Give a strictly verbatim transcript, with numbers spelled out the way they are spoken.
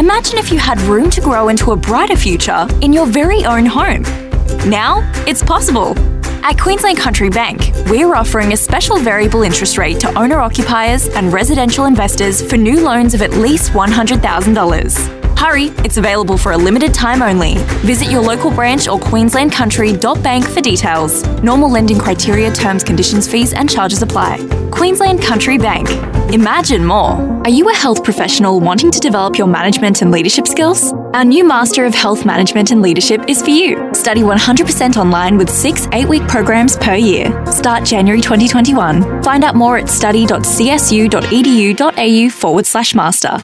Imagine if you had room to grow into a brighter future in your very own home. Now, it's possible. At Queensland Country Bank, we're offering a special variable interest rate to owner-occupiers and residential investors for new loans of at least one hundred thousand dollars. Hurry, it's available for a limited time only. Visit your local branch or queensland country dot bank for details. Normal lending criteria, terms, conditions, fees and charges apply. Queensland Country Bank. Imagine more. Are you a health professional wanting to develop your management and leadership skills? Our new Master of Health Management and Leadership is for you. Study one hundred percent online with six eight-week programs per year. Start January twenty twenty-one. Find out more at study dot c s u dot e d u dot a u forward slash master.